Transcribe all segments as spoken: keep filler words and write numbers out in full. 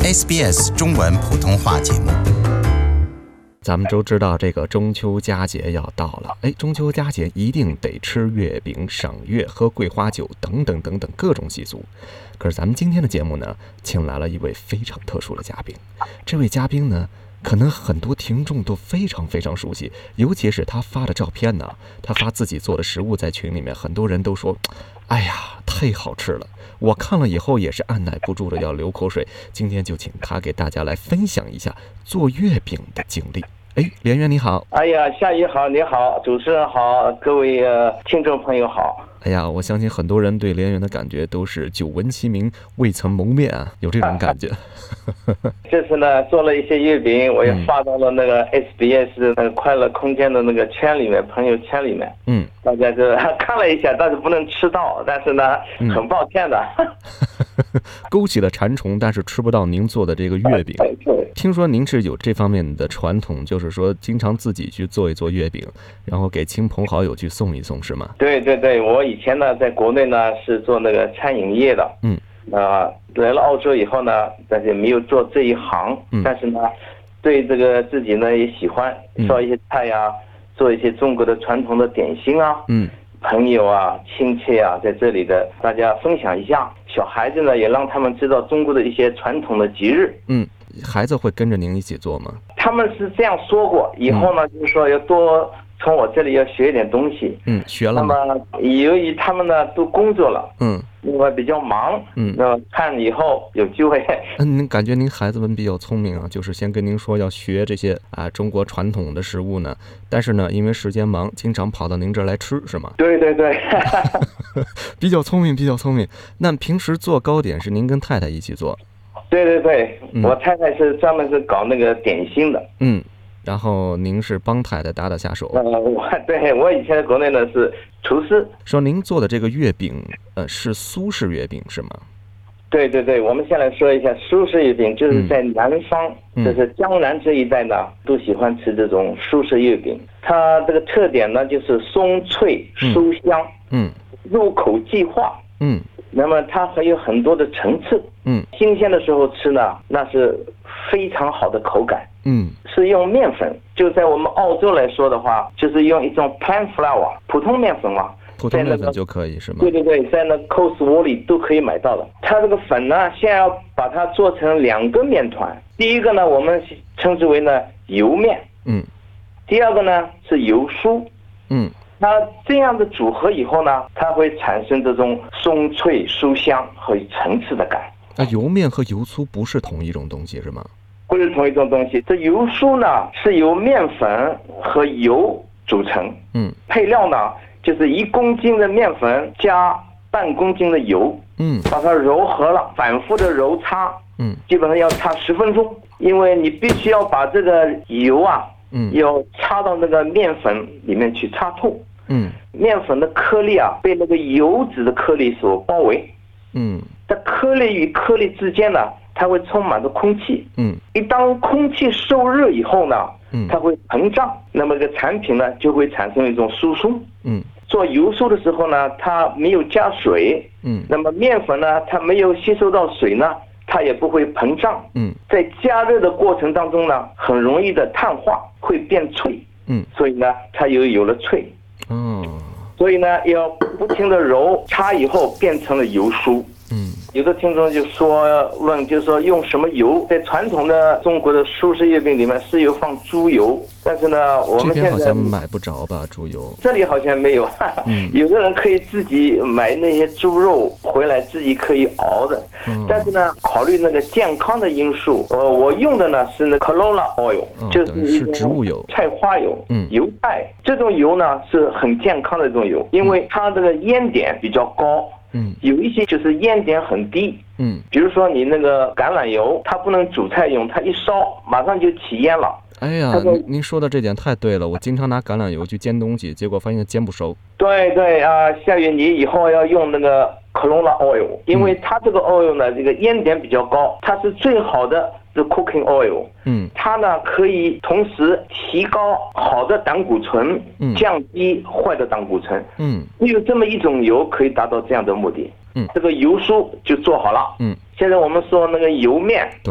S B S 中文普通话节目。 咱们都知道这个中秋佳节要到了，哎，中秋佳节一定得吃月饼、赏月、喝桂花酒等等等等各种习俗。可是咱们今天的节目呢，请来了一位非常特殊的嘉宾。这位嘉宾呢，可能很多听众都非常非常熟悉，尤其是他发的照片呢，他发自己做的食物在群里面，很多人都说，哎呀，太好吃了。我看了以后也是按耐不住的要流口水。今天就请他给大家来分享一下做月饼的经历。哎，连元你好。 哎呀，夏雨好，你好，主持人好，各位、呃、听众朋友好。 哎呀，我相信很多人对连元的感觉都是久闻其名未曾谋面啊，有这种感觉。 这次呢做了一些月饼，我也发到了那个 S B S 那个快乐空间的那个圈里面，朋友圈里面。嗯，大家就看了一下，但是不能吃到，但是呢，嗯、很抱歉的。 勾起了馋虫，但是吃不到您做的这个月饼。 对对。 听说您是有这方面的传统，就是说经常自己去做一做月饼，然后给亲朋好友去送一送，是吗？ 对对对，我以前呢在国内呢是做那个餐饮业的。嗯。啊、呃，来了澳洲以后呢，但是没有做这一行。嗯。但是呢，对这个自己呢也喜欢烧一些菜呀、啊嗯，做一些中国的传统的点心啊。嗯。朋友啊、亲戚啊，在这里的大家分享一下。小孩子呢，也让他们知道中国的一些传统的节日。 嗯，孩子会跟着您一起做吗？ 他们是这样说过，以后呢，嗯、就是说要多从我这里要学一点东西。 嗯，学了吗？ 那么由于他们呢都工作了，嗯，另外比较忙，嗯，那么看以后有机会。 嗯，您感觉您孩子们比较聪明啊，就是先跟您说要学这些啊中国传统的食物呢，但是呢，因为时间忙，经常跑到您这儿来吃，是吗？ 对对对。 比较聪明，比较聪明。那平时做糕点是您跟太太一起做？ 对对对，嗯、我太太是专门是搞那个点心的。 嗯，然后您是帮太太打打下手。 呃，我对我以前在国内呢是厨师。 说您做的这个月饼，呃，是苏式月饼是吗？ 对对对，我们先来说一下苏式月饼，就是在南方，嗯、就是江南这一带呢，都喜欢吃这种苏式月饼。它这个特点呢，就是松脆酥香，嗯，入口即化，嗯。那么它还有很多的层次，嗯，新鲜的时候吃呢，那是非常好的口感，嗯，是用面粉，就在我们澳洲来说的话，就是用一种 plain flour 普通面粉嘛， 普通面粉就可以是吗？ 对对对，在那 Costco 里都可以买到的。它这个粉呢，先要把它做成两个面团，第一个呢，我们称之为呢油面，嗯，第二个呢是油酥，嗯。那这样的组合以后呢，它会产生这种松脆酥香和层次的感。 那油面和油酥不是同一种东西是吗？ 不是同一种东西。这油酥呢是由面粉和油组成，嗯，配料呢就是一公斤的面粉加半公斤的油，嗯，把它揉合了，反复的揉擦，嗯，基本上要擦十分钟，因为你必须要把这个油啊。嗯，要插到那个面粉里面去插透。嗯，面粉的颗粒啊，被那个油脂的颗粒所包围。嗯，在颗粒与颗粒之间呢，它会充满着空气。嗯，一当空气受热以后呢，嗯，它会膨胀，那么这个产品呢就会产生一种酥松。嗯，做油酥的时候呢，它没有加水。嗯，那么面粉呢，它没有吸收到水呢。它也不会膨胀，嗯，在加热的过程当中呢，很容易的碳化，会变脆，嗯，所以呢，它又有了脆，嗯，所以呢，要不停的揉擦以后变成了油酥，嗯，有的听众就说问，就是说用什么油？在传统的中国的苏式月饼里面是有放猪油，但是呢，我们现在这边好像买不着吧，猪油。 这里好像没有，嗯、有的人可以自己买那些猪肉回来，自己可以熬的。嗯、但是呢，考虑那个健康的因素，呃，我用的呢是那 canola oil，、嗯、就是一种植物油、 菜花油、嗯，油菜。这种油呢是很健康的一种油，因为它这个烟点比较高。嗯，有一些就是烟点很低，嗯，比如说你那个橄榄油，它不能煮菜用，它一烧马上就起烟了。 哎呀，您您说的这点太对了，我经常拿橄榄油去煎东西，结果发现煎不熟。 对对啊，夏雨，你以后要用那个 canola oil， 因为它这个 oil 呢，这个烟点比较高，它是最好的这 cooking oil。嗯，它呢可以同时提高好的胆固醇，嗯，降低坏的胆固醇。嗯，只有这么一种油可以达到这样的目的。嗯，这个油酥就做好了。嗯，现在我们说那个油面， 对，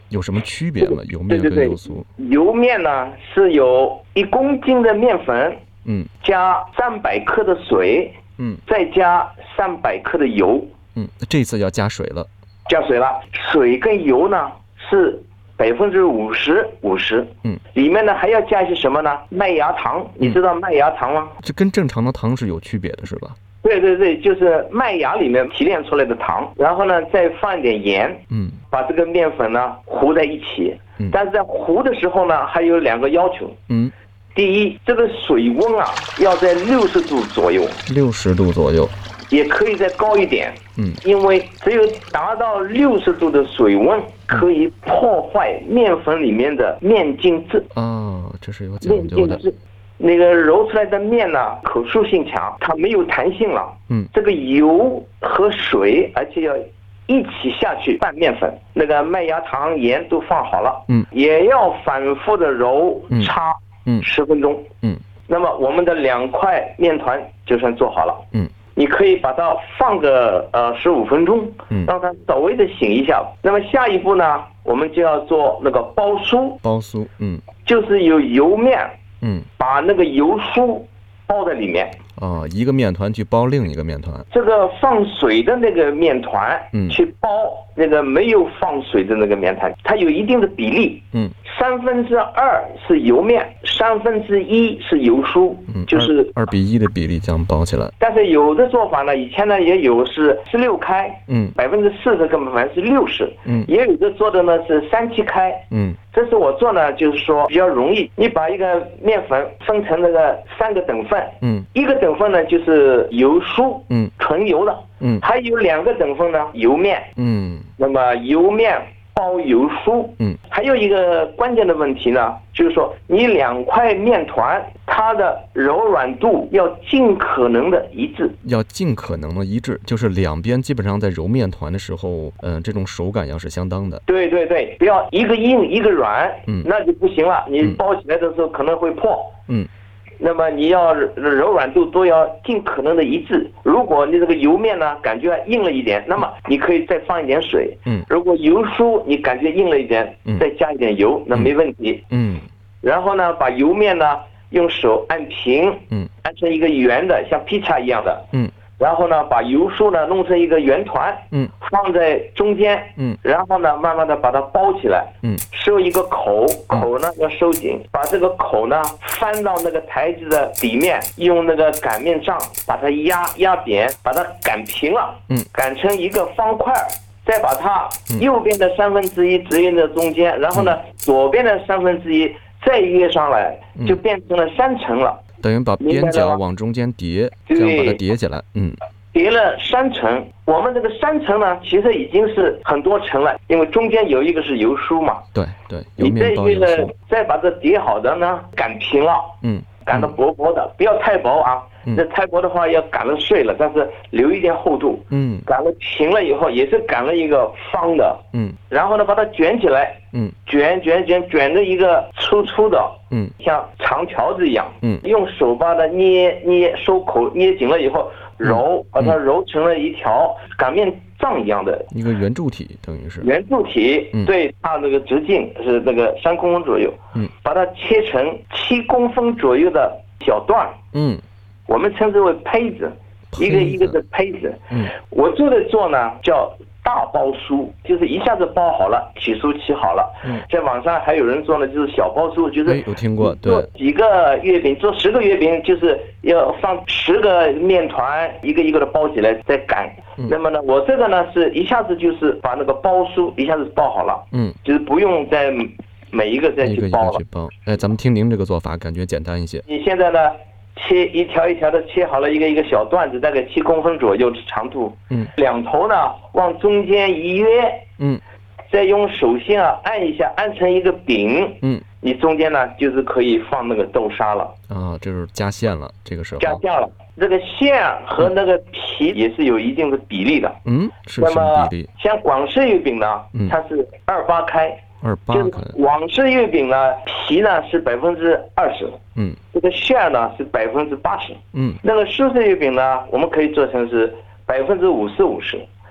有什么区别吗？油面跟油酥？ 对对对，油面呢是有一公斤的面粉， 嗯， 加三百克的水， 嗯， 再加三百克的油， 嗯，这次要加水了。 加水了，水跟油呢是百分之五十五十，嗯，里面呢还要加一些什么呢？麦芽糖，你知道麦芽糖吗？ 这跟正常的糖是有区别的，是吧？ 对对对，就是麦芽里面提炼出来的糖，然后呢再放一点盐，嗯，把这个面粉呢糊在一起，嗯，但是在糊的时候呢还有两个要求，嗯，第一，这个水温啊要在六十度左右， 六十度左右， 也可以再高一点，嗯，因为只有达到六十度的水温，可以破坏面粉里面的面筋质。 哦，这是有讲究的。 那个揉出来的面呢，口述性强，它没有弹性了。嗯，这个油和水，而且要一起下去拌面粉，那个麦芽糖、盐都放好了。嗯，也要反复的揉擦，嗯，十分钟。嗯，那么我们的两块面团就算做好了。嗯。你可以把它放个呃十五分钟，嗯，让它稍微的醒一下。那么下一步呢，我们就要做那个包酥。 包酥，嗯， 就是有油面，嗯，把那个油酥包在里面。 哦，一个面团去包另一个面团。 这个放水的那个面团，嗯，去包那个没有放水的那个面团，它有一定的比例，嗯，三分之二是油面，三分之一是油酥，嗯，就是二比一的比例这样包起来。 但是有的做法呢，以前呢也有是十六开，嗯，百分之四十跟百分之六十，嗯，也有的做的呢是三七开，嗯。这是我做呢，就是说比较容易，你把一个面粉分成那个三个等份，嗯，一个等份呢就是油酥，嗯，纯油的，嗯，还有两个等份呢油面，嗯，那么油面包油酥，嗯，还有一个关键的问题呢，就是说你两块面团它的柔软度要尽可能的一致， 要尽可能的一致，就是两边基本上在揉面团的时候，嗯、呃，这种手感要是相当的。 对对对，不要一个硬一个软，嗯，那就不行了，你包起来的时候可能会破，嗯。那么你要柔软度都要尽可能的一致。如果你这个油面呢感觉硬了一点，那么你可以再放一点水。嗯。如果油酥你感觉硬了一点，嗯，再加一点油，那没问题。嗯。然后呢，把油面呢用手按平，嗯，按成一个圆的，像披萨一样的。嗯。然后呢，把油酥呢弄成一个圆团，嗯，放在中间，嗯，然后呢，慢慢的把它包起来，嗯，收一个口，口呢要收紧，把这个口呢翻到那个台子的底面，用那个擀面杖把它压压扁，把它擀平了，嗯，擀成一个方块，再把它右边的三分之一直运到中间，然后呢，左边的三分之一再约上来，就变成了三层了。 等于把边角往中间叠，这样把它叠起来，嗯， 叠了三层。我们这个三层呢，其实已经是很多层了，因为中间有一个是油酥嘛。 对对，油面包油酥。 再把这叠好的呢擀平了，嗯，擀得薄薄的，不要太薄啊。这太薄的话要擀了碎了，但是留一点厚度。嗯，擀了平了以后，也是擀了一个方的。嗯，然后呢，把它卷起来。嗯，卷卷卷卷的一个粗粗的。嗯，像长条子一样。嗯，用手把它捏捏收口捏紧了以后，揉把它揉成了一条擀面杖一样的一个圆柱体，等于是圆柱体。嗯，对，它那个直径是那个三公分左右。嗯，把它切成七公分左右的小段。嗯。我们称之为胚子，一个一个的胚子。嗯，我做的做呢叫大包酥，就是一下子包好了，起酥起好了。嗯，在网上还有人做呢，就是小包酥，就是有听过，对， 做几个月饼，做十个月饼，就是要放十个面团，一个一个的包起来再擀。嗯，那么呢，我这个呢是一下子就是把那个包酥一下子包好了。嗯，就是不用再每一个再去包了。 一个一个去包。哎，咱们听您这个做法，感觉简单一些。 你现在呢？切一条一条的切好了，一个一个小段子，大概七公分左右的长度。嗯，两头呢往中间一约。嗯，再用手心啊按一下，按成一个饼。嗯，你中间呢就是可以放那个豆沙了。 啊，这是加馅了，这个时候加馅了。这个馅和那个皮也是有一定的比例的。 嗯，是什么比例？ 像广式月饼呢，嗯、它是二八开。 二八开。广式月饼呢，皮呢是百分之二十。嗯，这个馅呢是百分之八十。嗯，那个苏式月饼呢，我们可以做成是百分之五十五十。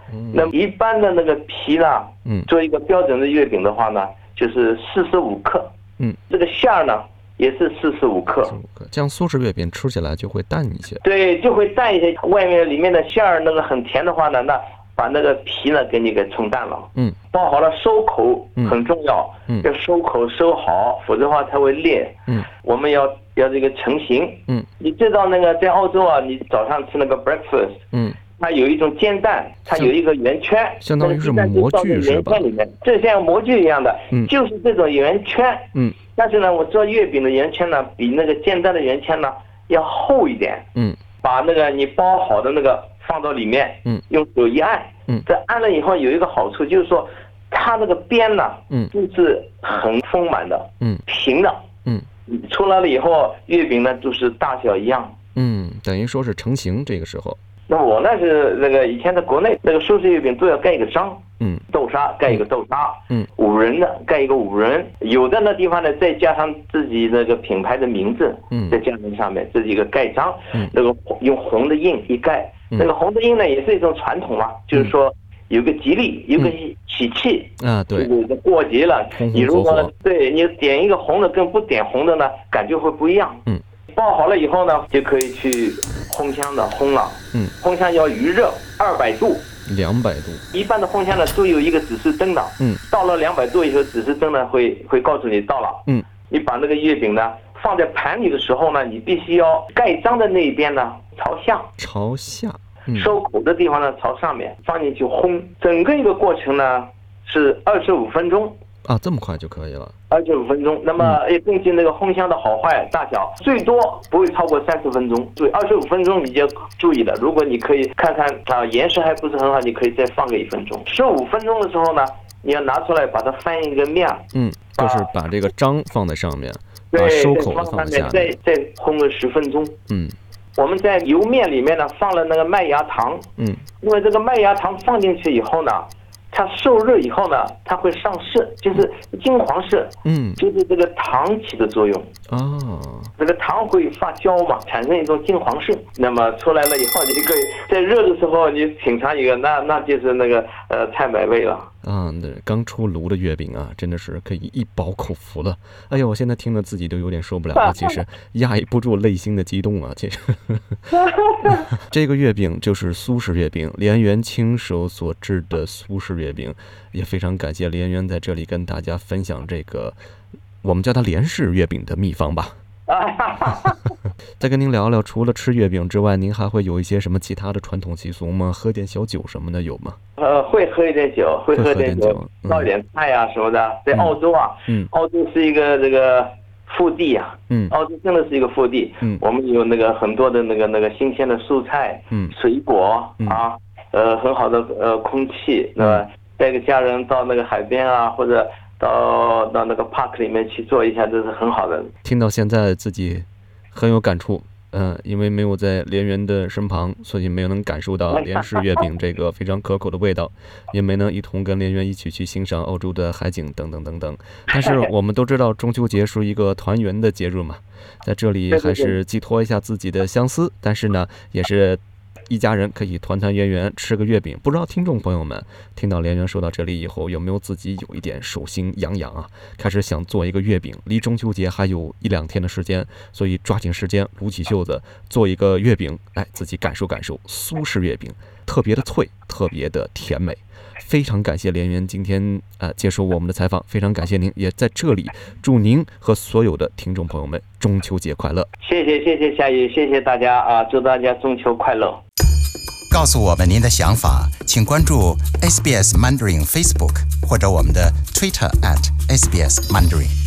嗯，那么一般的那个皮呢，嗯，做一个标准的月饼的话呢，就是四十五克。嗯，这个馅儿呢也是四十五克。 这样苏式月饼吃起来就会淡一些。 对，就会淡一些。外面里面的馅儿那个很甜的话呢，那把那个皮呢给你给冲淡了。嗯，包好了收口很重要。嗯，要收口收好，否则的话它会裂。嗯，我们要要这个成型。嗯，你知道那个在澳洲啊，你早上吃那个 breakfast。嗯。它有一种煎蛋，它有一个圆圈， 相当于是模具是吧？ 这像模具一样的，嗯，就是这种圆圈，嗯。但是呢，我做月饼的圆圈呢，比那个煎蛋的圆圈呢要厚一点，嗯。把那个你包好的那个放到里面，嗯，用手一按，嗯，这按了以后有一个好处，就是说它那个边呢，嗯，就是很丰满的，嗯，平的，嗯，出来了以后，月饼呢就是大小一样， 嗯，等于说是成型这个时候。 那我那是那个以前在国内那个苏式月饼都要盖一个章，嗯，豆沙盖一个豆沙，嗯，五仁的盖一个五仁，有的那地方呢再加上自己那个品牌的名字，嗯，在酱料上面这是一个盖章，嗯，那个用红的印一盖，那个红的印呢也是一种传统嘛，就是说有个吉利，有个喜气啊，对， 过节了，你如果对你点一个红的跟不点红的呢，感觉会不一样，嗯。包好了以后呢，就可以去烘箱的烘了。嗯，烘箱要余热二百度， 两百度。 一般的烘箱呢都有一个指示灯的。嗯，到了两百度以后，指示灯呢会会告诉你到了。嗯，你把那个月饼呢放在盘里的时候呢，你必须要盖章的那一边呢朝下。 朝下。 嗯、收口的地方呢朝上面，放进去烘。整个一个过程呢是二十五分钟。 啊，这么快就可以了？ 二十五分钟。那么也根据那个烘箱的好坏大小，最多不会超过三十分钟。对，二十五分钟你就要注意了。如果你可以看看啊，颜色还不是很好，你可以再放个一分钟。十五分钟的时候呢，你要拿出来把它翻一个面。 嗯，就是把这个章放在上面，把收口的放在下面， 再再烘个十分钟。嗯。我们在油面里面呢放了那个麦芽糖。嗯。因为这个麦芽糖放进去以后呢，它受热以后呢，它会上色，就是金黄色，嗯，就是这个糖起的作用。哦，这个糖会发酵嘛，产生一种金黄色。那么出来了以后，你可以在热的时候你品尝一个，那那就是那个呃太美味了。 啊，那刚出炉的月饼啊，真的是可以一饱口福了。哎呀，我现在听了自己都有点受不了了，其实压抑不住内心的激动啊。其实这个月饼就是苏式月饼，连元亲手所制的苏式月饼，也非常感谢连元在这里跟大家分享这个我们叫它连式月饼的秘方吧。再跟您聊聊，除了吃月饼之外，您还会有一些什么其他的传统习俗吗？喝点小酒什么的有吗？ 呃，会喝一点酒，会喝点酒，烧一点菜啊什么的。在澳洲啊，嗯，澳洲是一个这个腹地啊，嗯，澳洲真的是一个腹地，嗯，我们有那个很多的那个那个新鲜的蔬菜，嗯，水果啊，呃，很好的呃空气，那么带个家人到那个海边啊，或者到到那个 park 里面去做一下，这是很好的。 听到现在自己很有感触，嗯、呃，因为没有在连元的身旁，所以没有能感受到连式月饼这个非常可口的味道，也没能一同跟连元一起去欣赏澳洲的海景等等等等。但是我们都知道中秋节是一个团圆的节日嘛，在这里还是寄托一下自己的相思，但是呢，也是一家人可以团团圆圆吃个月饼。不知道听众朋友们听到连元说到这里以后，有没有自己有一点手心痒痒啊，开始想做一个月饼？离中秋节还有一两天的时间，所以抓紧时间撸起袖子做一个月饼，哎，自己感受感受苏式月饼，特别的脆，特别的甜美。非常感谢连元今天呃接受我们的采访，非常感谢您，也在这里祝您和所有的听众朋友们中秋节快乐。 谢谢谢谢夏雨，谢谢大家啊，祝大家中秋快乐。 告诉我们您的想法，请关注 S B S Mandarin Facebook 或者我们的 Twitter at S B S Mandarin。